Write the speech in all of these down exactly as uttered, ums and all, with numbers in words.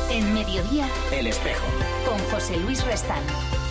En Mediodía, El Espejo, con José Luis Restán.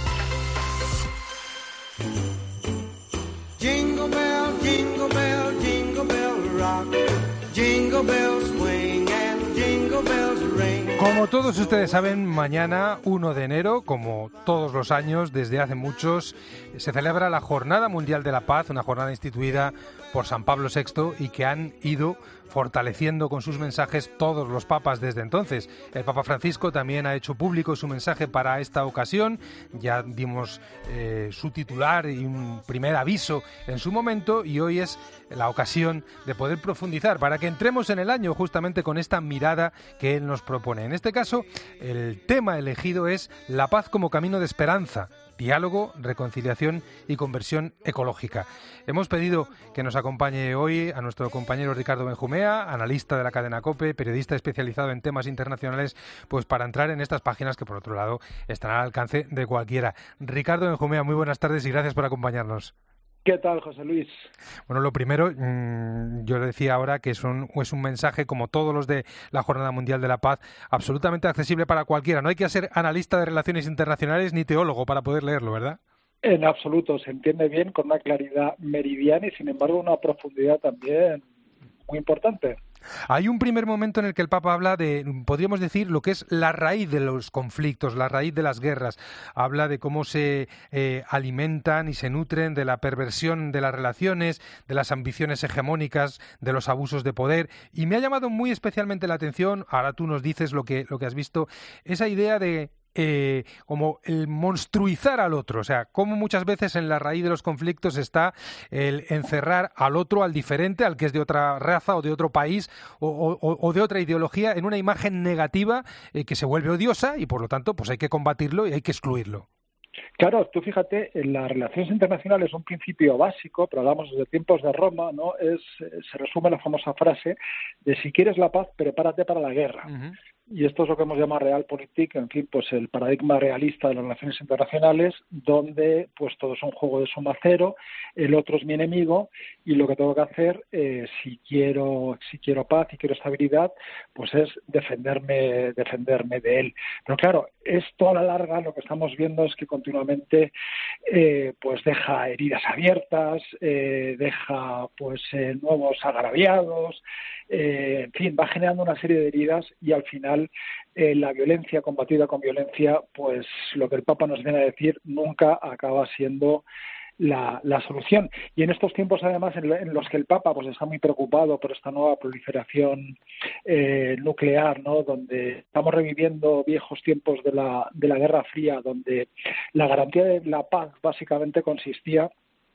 Jingle bell, jingle bell, jingle bell rock. Jingle bells swing and jingle bells ring. Como todos ustedes saben, mañana, uno de enero, como todos los años, desde hace muchos, se celebra la Jornada Mundial de la Paz, una jornada instituida por San Pablo sexto y que han ido fortaleciendo con sus mensajes todos los papas desde entonces. El Papa Francisco también ha hecho público su mensaje para esta ocasión. Ya dimos eh, su titular y un primer aviso en su momento, y hoy es la ocasión de poder profundizar para que entremos en el año justamente con esta mirada que él nos propone. En este caso, el tema elegido es la paz como camino de esperanza, diálogo, reconciliación y conversión ecológica. Hemos pedido que nos acompañe hoy a nuestro compañero Ricardo Benjumea, analista de la cadena COPE, periodista especializado en temas internacionales, pues para entrar en estas páginas que por otro lado están al alcance de cualquiera. Ricardo Benjumea, muy buenas tardes y gracias por acompañarnos. ¿Qué tal, José Luis? Bueno, lo primero, mmm, yo decía ahora que es un, es un mensaje, como todos los de la Jornada Mundial de la Paz, absolutamente accesible para cualquiera. No hay que ser analista de relaciones internacionales ni teólogo para poder leerlo, ¿verdad? En absoluto, se entiende bien, con una claridad meridiana y, sin embargo, una profundidad también muy importante. Hay un primer momento en el que el Papa habla de, podríamos decir, lo que es la raíz de los conflictos, la raíz de las guerras. Habla de cómo se eh, alimentan y se nutren de la perversión de las relaciones, de las ambiciones hegemónicas, de los abusos de poder. Y me ha llamado muy especialmente la atención, ahora tú nos dices lo que, lo que has visto, esa idea de Eh, como el monstruizar al otro, o sea, como muchas veces en la raíz de los conflictos está el encerrar al otro, al diferente, al que es de otra raza o de otro país o, o, o de otra ideología, en una imagen negativa eh, que se vuelve odiosa y por lo tanto pues hay que combatirlo y hay que excluirlo. Claro, tú fíjate, en las relaciones internacionales un principio básico, pero hablamos desde tiempos de Roma, ¿no? Es, se resume la famosa frase de si quieres la paz, prepárate para la guerra. Uh-huh. Y esto es lo que hemos llamado Realpolitik, en fin, pues el paradigma realista de las relaciones internacionales, donde pues todo es un juego de suma cero, el otro es mi enemigo y lo que tengo que hacer, eh, si quiero si quiero paz y quiero estabilidad, pues es defenderme defenderme de él. Pero claro, esto a la larga lo que estamos viendo es que continuamente eh, pues deja heridas abiertas, eh, deja pues eh, nuevos agraviados, eh, en fin, va generando una serie de heridas y al final Eh, la violencia combatida con violencia, pues lo que el Papa nos viene a decir nunca acaba siendo la, la solución. Y en estos tiempos, además, en, en los que el Papa pues está muy preocupado por esta nueva proliferación eh, nuclear, ¿no? Donde estamos reviviendo viejos tiempos de la, de la Guerra Fría, donde la garantía de la paz básicamente consistía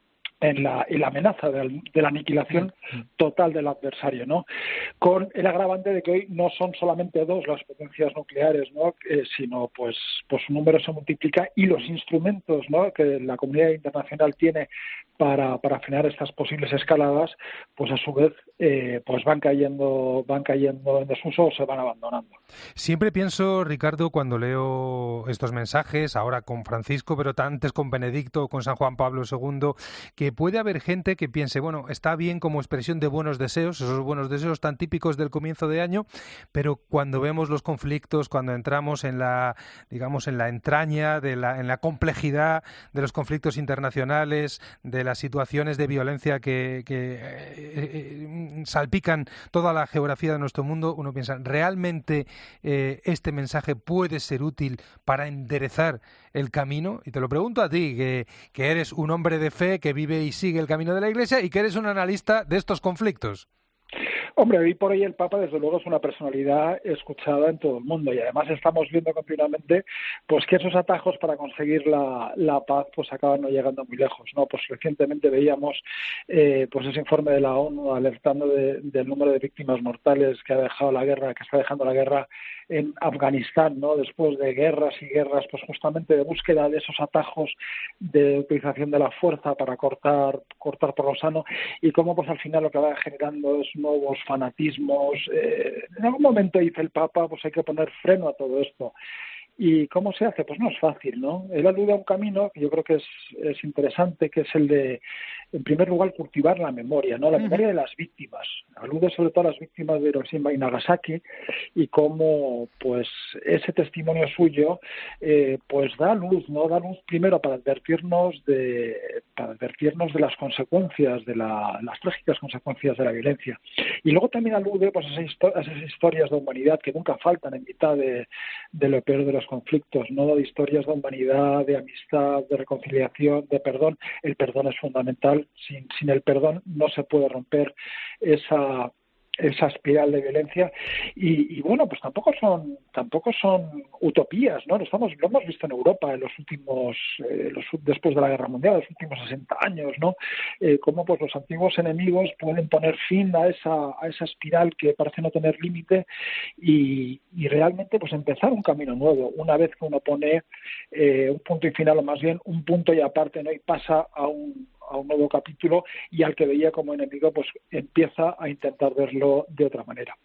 en la, en la amenaza de, de la aniquilación total del adversario, ¿no? Con el agravante de que hoy no son solamente dos las potencias nucleares, ¿no? Eh, sino pues, pues su número se multiplica y los instrumentos, ¿no? que la comunidad internacional tiene para, para frenar estas posibles escaladas, pues a su vez eh, pues van cayendo, van cayendo en desuso o se van abandonando. Siempre pienso, Ricardo, cuando leo estos mensajes, ahora con Francisco, pero antes con Benedicto, con San Juan Pablo segundo, que puede haber gente que piense, bueno, está bien como expresión de buenos deseos, esos buenos deseos tan típicos del comienzo de año, pero cuando vemos los conflictos, cuando entramos en la, digamos, en la entraña, de la, en la complejidad de los conflictos internacionales, de las situaciones de violencia que, que eh, eh, salpican toda la geografía de nuestro mundo, uno piensa, ¿realmente eh, este mensaje puede ser útil para enderezar el camino? Y te lo pregunto a ti, que, que eres un hombre de fe, que vive y sigue el camino de la Iglesia y que eres un analista de estos conflictos. Hombre, hoy por hoy el Papa, desde luego, es una personalidad escuchada en todo el mundo y además estamos viendo continuamente pues que esos atajos para conseguir la, la paz pues acaban no llegando muy lejos, ¿no? Pues recientemente veíamos eh, pues ese informe de la ONU alertando de, del número de víctimas mortales que ha dejado la guerra, que está dejando la guerra en Afganistán, ¿no? Después de guerras y guerras, pues justamente de búsqueda de esos atajos de utilización de la fuerza para cortar cortar por lo sano y cómo pues al final lo que va generando es nuevos fanatismos. Eh, en algún momento dice el Papa, pues hay que poner freno a todo esto. ¿Y cómo se hace? Pues no es fácil, ¿no? Él alude a un camino que yo creo que es, es interesante, que es el de, en primer lugar, cultivar la memoria, ¿no? La memoria de las víctimas. Alude sobre todo a las víctimas de Hiroshima y Nagasaki y cómo, pues, ese testimonio suyo, eh, pues da luz, ¿no? Da luz primero para advertirnos de, para advertirnos de las consecuencias, de la, las trágicas consecuencias de la violencia. Y luego también alude, pues, a esas, histo- a esas historias de humanidad que nunca faltan en mitad de, de lo peor de los conflictos, ¿no? De historias de humanidad, de amistad, de reconciliación, de perdón. El perdón es fundamental. Sin, sin el perdón no se puede romper esa esa espiral de violencia y, y bueno, pues tampoco son tampoco son utopías, ¿no? Lo estamos lo hemos visto en Europa en los últimos eh, los, después de la Guerra Mundial, los últimos sesenta años, ¿no? Eh, cómo pues los antiguos enemigos pueden poner fin a esa a esa espiral que parece no tener límite y, y realmente pues empezar un camino nuevo una vez que uno pone eh, un punto y final, o más bien un punto y aparte, ¿no? Y pasa a un a un nuevo capítulo y al que veía como enemigo pues empieza a intentar verlo de otra manera.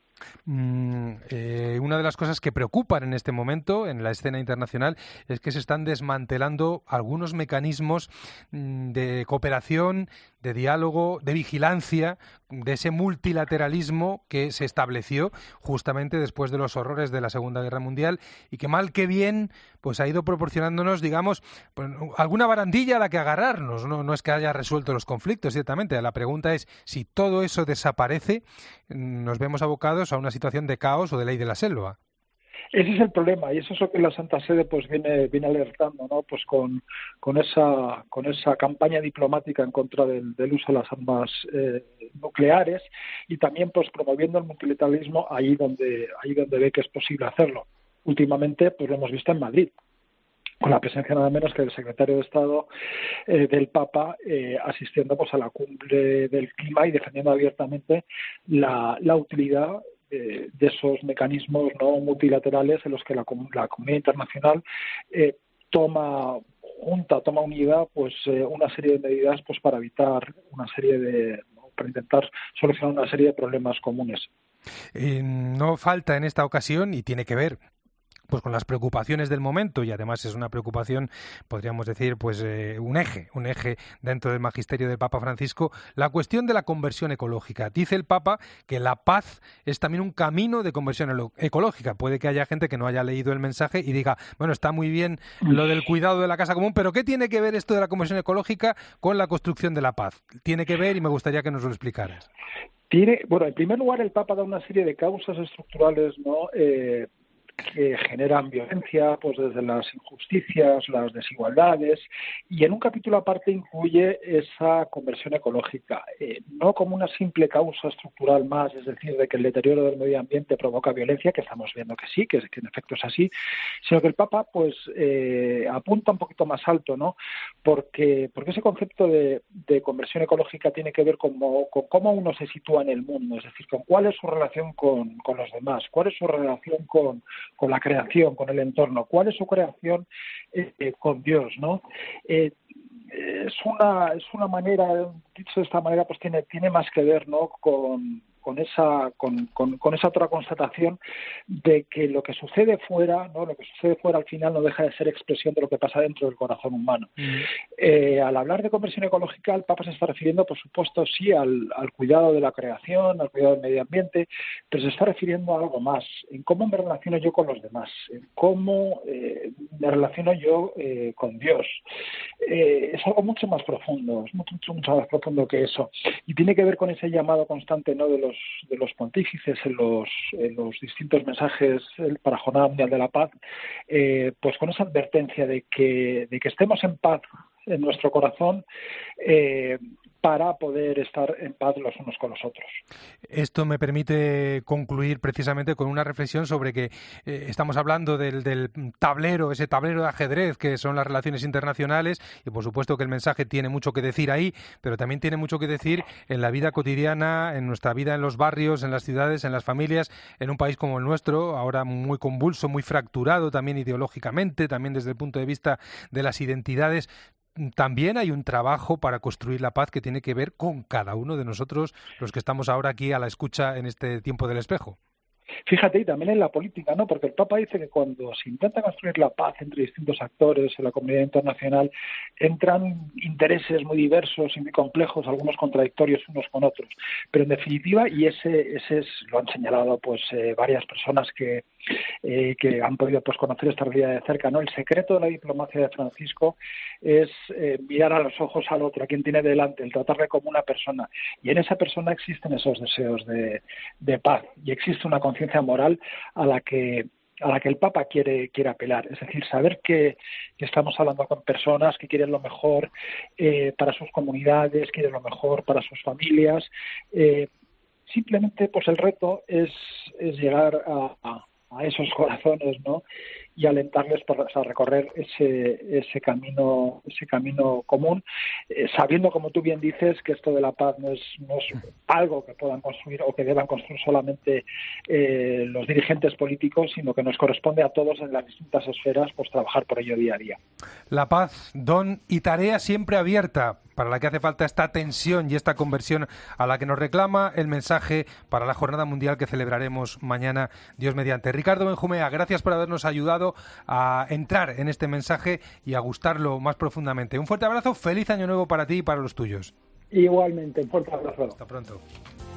Mm, eh, una de las cosas que preocupan en este momento en la escena internacional es que se están desmantelando algunos mecanismos mm, de cooperación, de diálogo, de vigilancia, de ese multilateralismo que se estableció justamente después de los horrores de la Segunda Guerra Mundial y que mal que bien pues ha ido proporcionándonos, digamos, pues, alguna barandilla a la que agarrarnos. No, no es que haya resuelto los conflictos, ciertamente. La pregunta es si todo eso desaparece, nos vemos abocados a una situación de caos o de ley de la selva. Ese es el problema y eso es lo que la Santa Sede pues viene viene alertando, ¿no? Pues con con esa con esa campaña diplomática en contra del, del uso de las armas eh, nucleares y también pues promoviendo el multilateralismo ahí donde ahí donde ve que es posible hacerlo. Últimamente pues lo hemos visto en Madrid, con la presencia nada menos que del secretario de Estado eh, del Papa eh, asistiendo pues a la cumbre del clima y defendiendo abiertamente la, la utilidad de, de esos mecanismos no multilaterales en los que la, la comunidad internacional eh, toma junta, toma unida pues eh, una serie de medidas pues para evitar una serie de ¿no? para intentar solucionar una serie de problemas comunes. Eh, no falta en esta ocasión, y tiene que ver pues con las preocupaciones del momento, y además es una preocupación, podríamos decir, pues eh, un eje, un eje dentro del magisterio del Papa Francisco, la cuestión de la conversión ecológica. Dice el Papa que la paz es también un camino de conversión ecológica. Puede que haya gente que no haya leído el mensaje y diga, bueno, está muy bien lo del cuidado de la casa común, pero ¿qué tiene que ver esto de la conversión ecológica con la construcción de la paz? Tiene que ver y me gustaría que nos lo explicaras. Tiene, bueno, en primer lugar el Papa da una serie de causas estructurales, ¿no? Eh, que generan violencia, pues desde las injusticias, las desigualdades, y en un capítulo aparte incluye esa conversión ecológica, eh, no como una simple causa estructural más, es decir, de que el deterioro del medio ambiente provoca violencia, que estamos viendo que sí, que, que en efecto es así, sino que el Papa pues eh, apunta un poquito más alto, ¿no? Porque, porque ese concepto de, de conversión ecológica tiene que ver con, con cómo uno se sitúa en el mundo, es decir, con cuál es su relación con, con los demás, cuál es su relación con con la creación, con el entorno, cuál es su creación eh, con Dios, ¿no? Eh, es una es una manera, dicho de esta manera, pues tiene tiene más que ver, ¿no? con con esa con, con, con esa otra constatación de que lo que sucede fuera, ¿no? Lo que sucede fuera al final no deja de ser expresión de lo que pasa dentro del corazón humano. Mm. Eh, al hablar de conversión ecológica, el Papa se está refiriendo, por supuesto, sí al, al cuidado de la creación, al cuidado del medio ambiente, pero se está refiriendo a algo más, en cómo me relaciono yo con los demás, en cómo eh, me relaciono yo eh, con Dios. Eh, es algo mucho más profundo, es mucho, mucho, mucho más profundo que eso, y tiene que ver con ese llamado constante, ¿no? de los de los pontífices en los, en los distintos mensajes para Jornada Mundial de la Paz, eh, pues con esa advertencia de que, de que estemos en paz en nuestro corazón eh, para poder estar en paz los unos con los otros. Esto me permite concluir precisamente con una reflexión sobre que eh, estamos hablando del, del tablero, ese tablero de ajedrez que son las relaciones internacionales, y por supuesto que el mensaje tiene mucho que decir ahí, pero también tiene mucho que decir en la vida cotidiana, en nuestra vida en los barrios, en las ciudades, en las familias, en un país como el nuestro, ahora muy convulso, muy fracturado también ideológicamente, también desde el punto de vista de las identidades. También hay un trabajo para construir la paz que tiene que ver con cada uno de nosotros, los que estamos ahora aquí a la escucha en este tiempo del espejo. Fíjate, y también en la política, ¿no? Porque el Papa dice que cuando se intenta construir la paz entre distintos actores en la comunidad internacional, entran intereses muy diversos y muy complejos, algunos contradictorios unos con otros. Pero en definitiva, y ese, ese es, lo han señalado pues eh, varias personas que, eh, que han podido pues conocer esta realidad de cerca, ¿no? El secreto de la diplomacia de Francisco es eh, mirar a los ojos al otro, a quien tiene delante, el tratarle como una persona. Y en esa persona existen esos deseos de, de paz y existe una conciencia moral a la que a la que el Papa quiere quiere apelar, es decir, saber que, que estamos hablando con personas que quieren lo mejor eh, para sus comunidades, quieren lo mejor para sus familias. Eh, simplemente, pues el reto es, es llegar a, a, a esos corazones, ¿no? Y alentarles para, a recorrer ese ese camino ese camino común, eh, sabiendo, como tú bien dices, que esto de la paz no es, no es algo que puedan construir o que deban construir solamente eh, los dirigentes políticos, sino que nos corresponde a todos en las distintas esferas pues trabajar por ello día a día. La paz, don y tarea siempre abierta, para la que hace falta esta tensión y esta conversión a la que nos reclama el mensaje para la Jornada Mundial que celebraremos mañana, Dios mediante. Ricardo Benjumea, gracias por habernos ayudado a entrar en este mensaje y a gustarlo más profundamente. Un fuerte abrazo, feliz año nuevo para ti y para los tuyos. Igualmente, un fuerte abrazo. Hasta pronto.